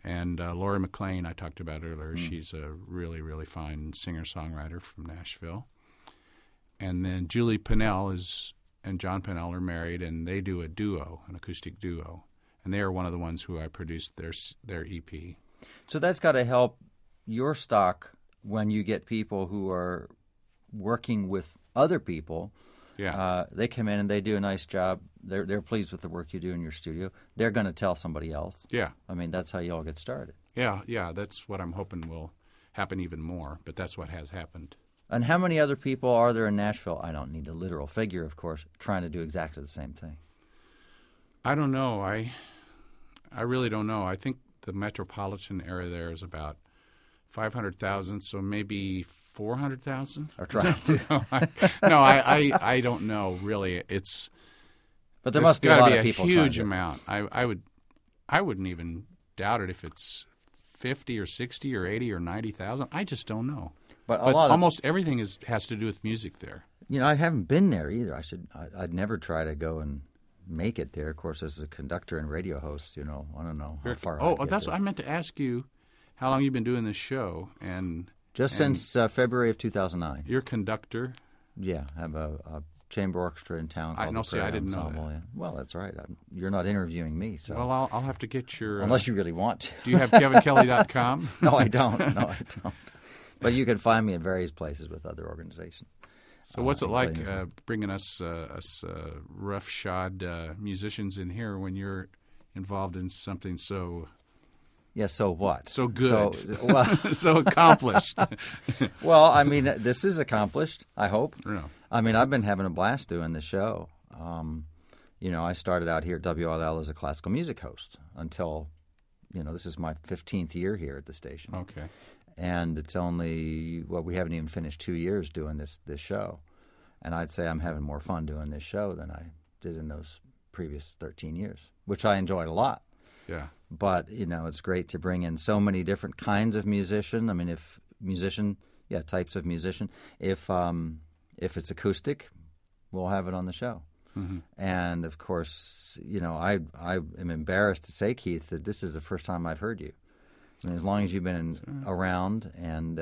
And Lori McLean, I talked about earlier, she's a really, really fine singer-songwriter from Nashville. And then Julie Pinnell and John Pinnell are married, and they do a duo, an acoustic duo. And they are one of the ones who I produced their EP. So that's got to help your stock when you get people who are working with other people. Yeah. They come in and they do a nice job. They're pleased with the work you do in your studio. They're going to tell somebody else. Yeah. I mean, that's how you all get started. Yeah, that's what I'm hoping will happen even more, but that's what has happened. And how many other people are there in Nashville? I don't need a literal figure, of course, trying to do exactly the same thing. I don't know. I really don't know. I think the metropolitan area there is about 500,000, so maybe 400,000? Or trying to. I don't know, really. But there must be a lot of people. There's got to be a huge amount. I wouldn't even doubt it if it's 50 or 60 or 80 or 90,000. I just don't know. But almost everything has to do with music there. You know, I haven't been there either. I'd never try to go and make it there. Of course, as a conductor and radio host, you know, I don't know how far. That's what I meant to ask you. How long you've been doing this show? And since February of 2009. You're a conductor. Yeah, I have a chamber orchestra in town. I didn't know that. Yeah. Well, that's right. You're not interviewing me, so. Well, I'll have to get your. Unless you really want to. Do you have KevinKelly.com? No, I don't. But you can find me at various places with other organizations. So what's it like bringing us roughshod musicians in here when you're involved in something so... Yeah, so what? So good. So accomplished. Well, I mean, this is accomplished, I hope. Yeah. I mean, I've been having a blast doing the show. You know, I started out here at WLL as a classical music host until, you know, this is my 15th year here at the station. Okay. And it's only, we haven't even finished 2 years doing this show. And I'd say I'm having more fun doing this show than I did in those previous 13 years, which I enjoyed a lot. Yeah. But, you know, it's great to bring in so many different kinds of musician. I mean, types of musician. If it's acoustic, we'll have it on the show. Mm-hmm. And, of course, you know, I am embarrassed to say, Keith, that this is the first time I've heard you. I mean, as long as you've been around and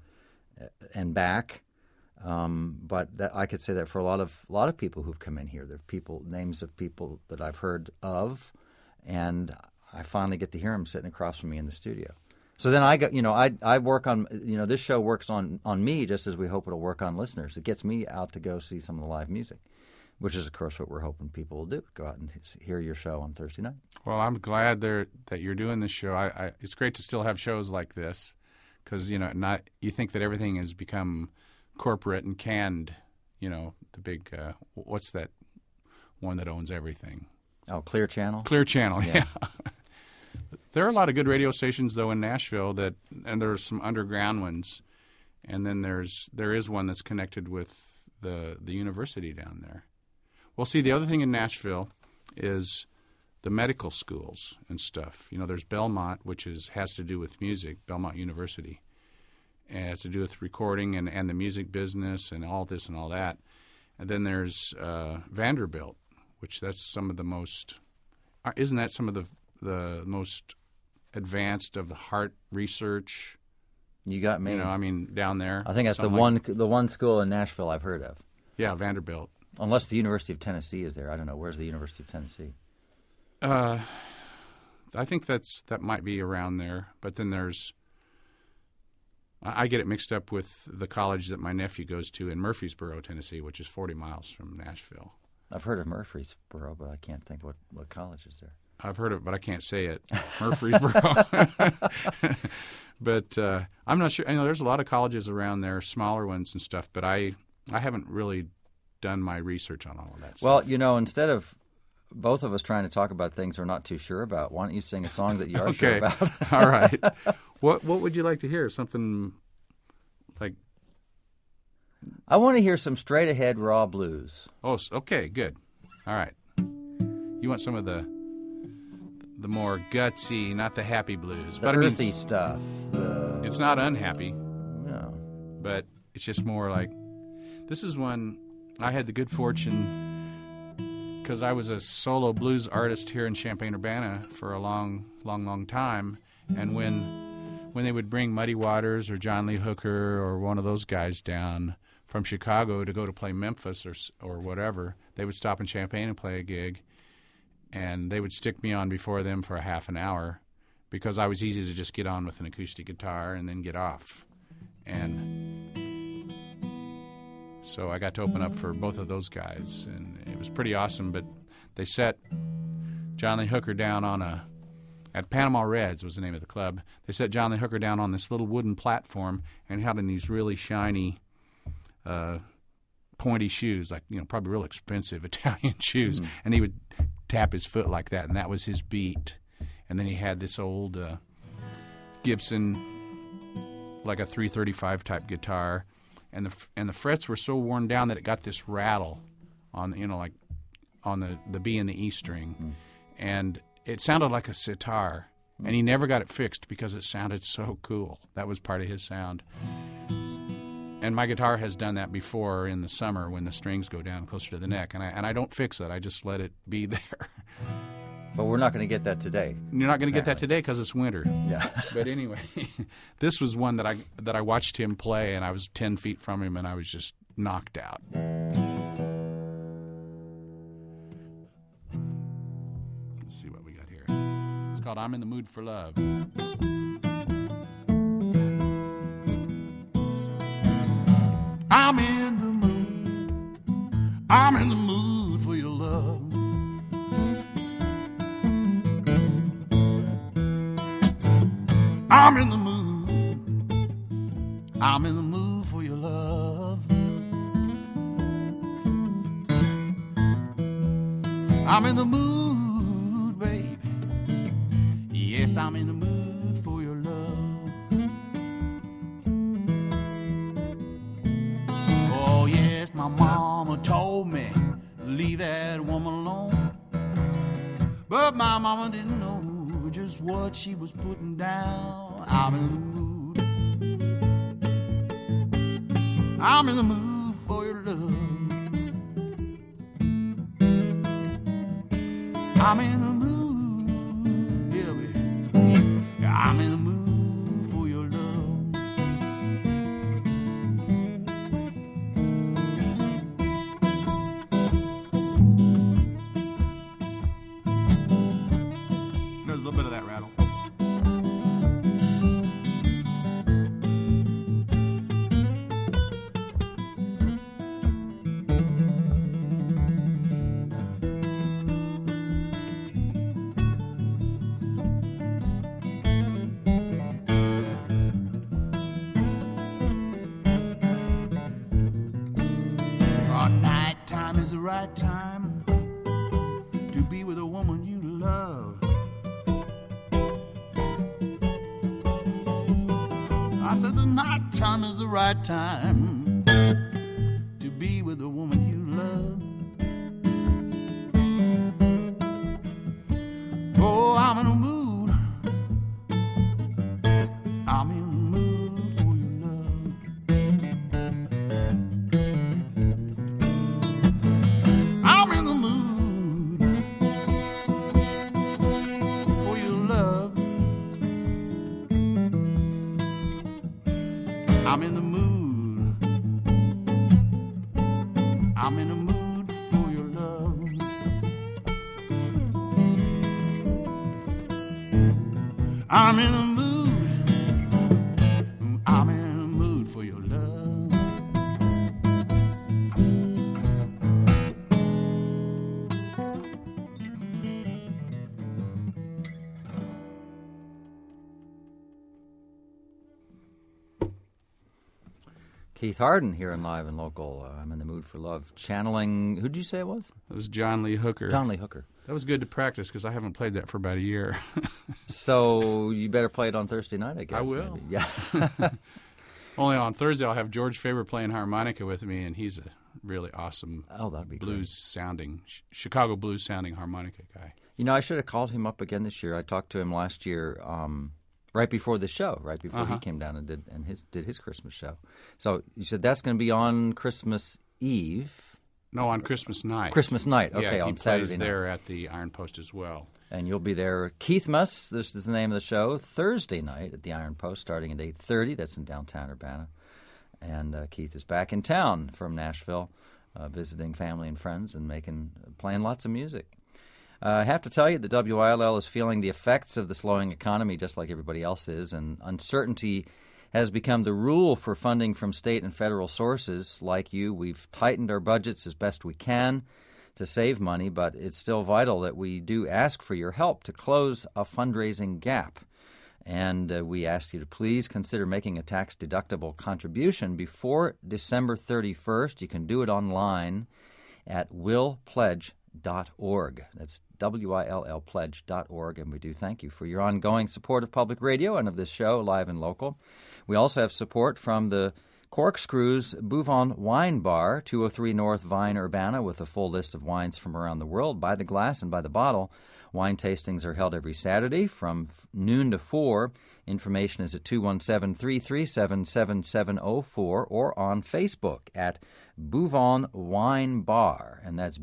back, but I could say that for a lot of people who've come in here. There are names of people that I've heard of, and I finally get to hear them sitting across from me in the studio. So then I work on, you know, this show works on me just as we hope it'll work on listeners. It gets me out to go see some of the live music, which is, of course, what we're hoping people will do, go out and hear your show on Thursday night. Well, I'm glad that you're doing this show. It's great to still have shows like this because, you know, you think that everything has become corporate and canned, you know, the big, what's that one that owns everything? Oh, Clear Channel? Clear Channel, yeah. There are a lot of good radio stations, though, in Nashville, and there's some underground ones, and then there is one that's connected with the university down there. Well, see, the other thing in Nashville is the medical schools and stuff. You know, there's Belmont, which has to do with music, Belmont University. And it has to do with recording and the music business and all this and all that. And then there's Vanderbilt, which that's some of the most – isn't that some of the most advanced of the heart research? You got me. You know, I mean, down there. I think that's the one school in Nashville I've heard of. Yeah, Vanderbilt. Unless the University of Tennessee is there. I don't know. Where's the University of Tennessee? I think that might be around there. But then there's – I get it mixed up with the college that my nephew goes to in Murfreesboro, Tennessee, which is 40 miles from Nashville. I've heard of Murfreesboro, but I can't think what college is there. I've heard of it, but I can't say it. Murfreesboro. But I'm not sure. You know, there's a lot of colleges around there, smaller ones and stuff, but I haven't really done my research on all of that stuff. Well, you know, instead of both of us trying to talk about things we're not too sure about, why don't you sing a song that you are sure about? All right. What would you like to hear? Something like... I want to hear some straight-ahead raw blues. Oh, okay, good. All right. You want some of the more gutsy, not the happy blues. The earthy stuff. It's not unhappy. No. But it's just more like... This is one I had the good fortune, because I was a solo blues artist here in Champaign-Urbana for a long, long, long time, And when they would bring Muddy Waters or John Lee Hooker or one of those guys down from Chicago to go to play Memphis or whatever, they would stop in Champaign and play a gig, and they would stick me on before them for a half an hour because I was easy to just get on with an acoustic guitar and then get off. And so I got to open up for both of those guys, and it was pretty awesome. But they set John Lee Hooker down at Panama Reds was the name of the club. They set John Lee Hooker down on this little wooden platform and had in these really shiny, pointy shoes, like, probably real expensive Italian shoes. Mm. And he would tap his foot like that, and that was his beat. And then he had this old Gibson, like a 335 type guitar, and the frets were so worn down that it got this rattle on, like on the B and the E string. Mm. And it sounded like a sitar, and he never got it fixed because it sounded so cool. That was part of his sound. And my guitar has done that before in the summer when the strings go down closer to the neck, and I don't fix it. I just let it be there. But we're not going to get that today. You're not going to get that today because it's winter. Yeah. But anyway, this was one that I watched him play, and I was 10 feet from him, and I was just knocked out. Let's see what we got here. It's called "I'm in the Mood for Love." I'm in the mood. I'm in the mood for your love. I'm in the mood. I'm in the mood for your love. I'm in the mood, baby. Yes, I'm in the mood for your love. Oh, yes, my mama told me leave that woman alone. But my mama didn't know just what she was putting down. I'm in the mood. I'm in the mood for your love. I'm in the mood, yeah, baby. I'm in the mood for your love. There's a little bit of that rattle. Nighttime is the right time to be with a woman you love. I said the nighttime is the right time to be with a woman you love. Oh, I'm in a mood. I'm in the mood for your love. I'm in the mood for your love. I'm in the mood. I'm in the mood for your love. I'm in the mood. I'm in the mood for your love. Keith Harden here in Live and Local. I'm in the mood for love. Channeling, who did you say it was? It was John Lee Hooker. John Lee Hooker. That was good to practice because I haven't played that for about a year. So you better play it on Thursday night, I guess. I will. Maybe. Yeah. Only on Thursday I'll have George Faber playing harmonica with me, and he's a really awesome That'd be blues-sounding, Chicago blues-sounding harmonica guy. You know, I should have called him up again this year. I talked to him last year, right before the show, right before he came down and did his Christmas show. So you said that's going to be on Christmas Eve. No, on Christmas night. Christmas night, okay, yeah, on Saturday plays night. there at the Iron Post as well. And you'll be there. Keith Muss, this is the name of the show, Thursday night at the Iron Post, starting at 8:30. That's in downtown Urbana. And Keith is back in town from Nashville, visiting family and friends and playing lots of music. I have to tell you that WILL is feeling the effects of the slowing economy just like everybody else is, and uncertainty has become the rule for funding from state and federal sources. Like you, we've tightened our budgets as best we can to save money, but it's still vital that we do ask for your help to close a fundraising gap. And we ask you to please consider making a tax-deductible contribution before December 31st. You can do it online at willpledge.org. That's WILL pledge.org, and we do thank you for your ongoing support of public radio and of this show, Live and Local. We also have support from the Corkscrews Bouvon Wine Bar, 203 North Vine, Urbana, with a full list of wines from around the world by the glass and by the bottle. Wine tastings are held every Saturday from noon to 4. Information is at 217-337-7704 or on Facebook at Bouvon Wine Bar, and that's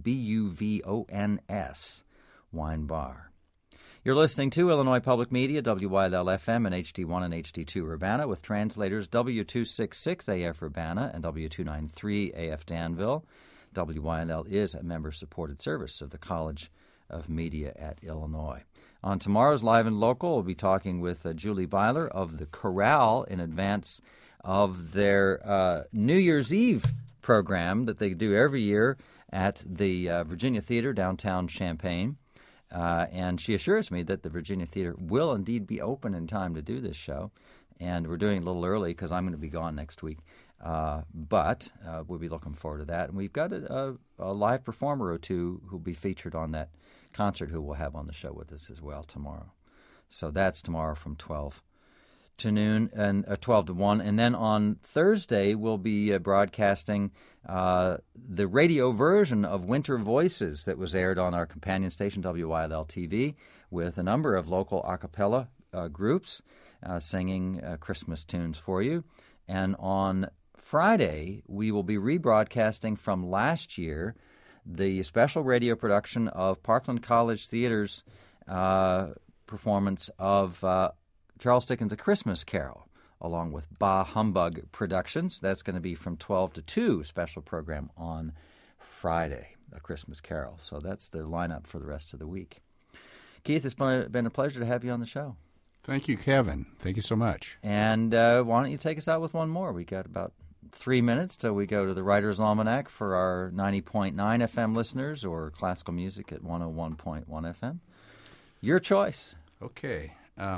BUVONS Wine Bar. You're listening to Illinois Public Media, WILL-FM and HD1 and HD2 Urbana, with translators W266 AF Urbana and W293 AF Danville. WILL is a member-supported service of the College of Media at Illinois. On tomorrow's Live and Local, we'll be talking with Julie Byler of the Chorale in advance of their New Year's Eve program that they do every year at the Virginia Theater, downtown Champaign. And she assures me that the Virginia Theater will indeed be open in time to do this show. And we're doing it a little early because I'm going to be gone next week. But we'll be looking forward to that. And we've got a live performer or two who'll be featured on that concert who we'll have on the show with us as well tomorrow. So that's tomorrow from 12 to noon and 12 to 1. And then on Thursday, we'll be broadcasting the radio version of Winter Voices that was aired on our companion station, WILL-TV, with a number of local a cappella groups singing Christmas tunes for you. And on Friday, we will be rebroadcasting from last year the special radio production of Parkland College Theater's performance of Charles Dickens' A Christmas Carol, along with Bah Humbug Productions. That's going to be from 12 to 2, special program on Friday, A Christmas Carol. So that's the lineup for the rest of the week. Keith, it's been a pleasure to have you on the show. Thank you, Kevin. Thank you so much. And why don't you take us out with one more? We got about 3 minutes till we go to the Writer's Almanac for our 90.9 FM listeners or classical music at 101.1 FM. Your choice. Okay.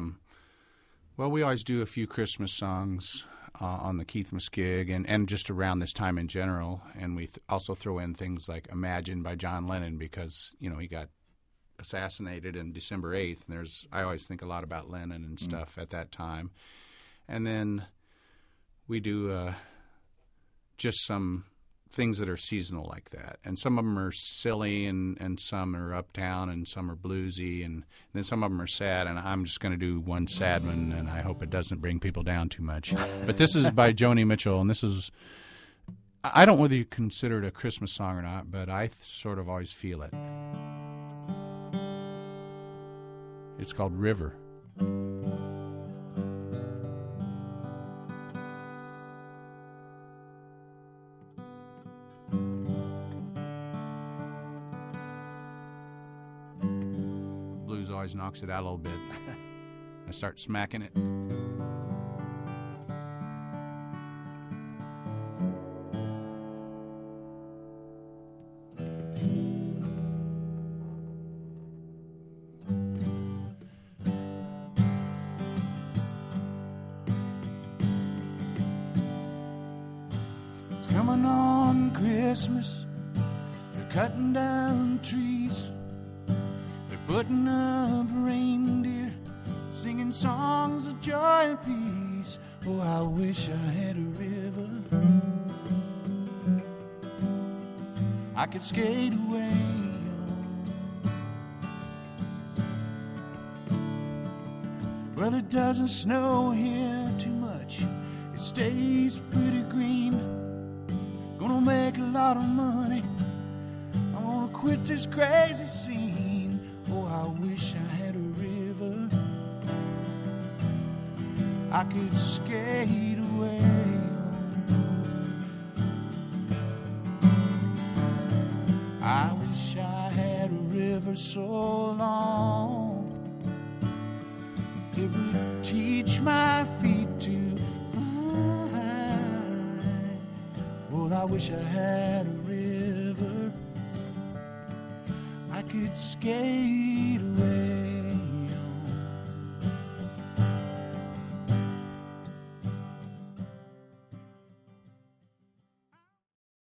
Well, we always do a few Christmas songs on the Keith Muskeg and just around this time in general. And we also throw in things like Imagine by John Lennon because, you know, he got assassinated on December 8th. And I always think a lot about Lennon and stuff at that time. And then we do just some things that are seasonal like that. And some of them are silly and some are uptown and some are bluesy and then some of them are sad. And I'm just going to do one sad one, and I hope it doesn't bring people down too much. But this is by Joni Mitchell, and this is – I don't know whether you consider it a Christmas song or not, but I sort of always feel it. It's called River. Blues always knocks it out a little bit. I start smacking it. It's coming on Christmas. They're cutting down trees. They're putting up reindeer, singing songs of joy and peace. Oh, I wish I had a river I could skate away on. Well, it doesn't snow here too much. It stays pretty green. Gonna make a lot of money quit this crazy scene. Oh, I wish I had a river I could skate away on. I wish I had a river so long it would teach my feet to fly. Well, I wish I had a river I could skate